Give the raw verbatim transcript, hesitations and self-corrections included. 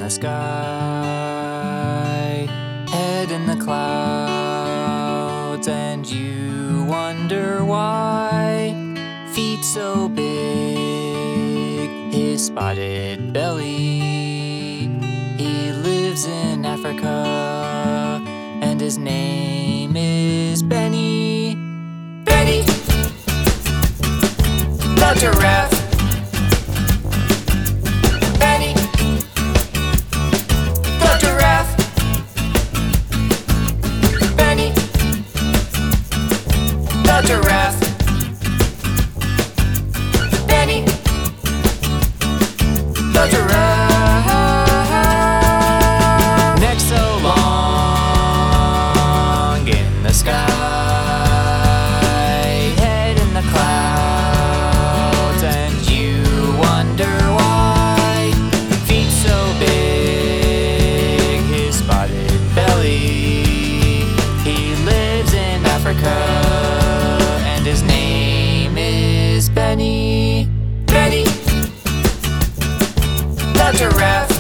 the sky, head in the clouds, and you wonder why. Feet so big, his spotted belly. He lives in Africa, and his name is Benny. Benny, the giraffe. Benny, the giraffe. Benny, the giraffe. Benny, the giraffe. Neck so long in the sky, head in the clouds, and you wonder why. Feet so big, his spotted belly. He lives in Africa, and his name is Benny. Benny, the giraffe.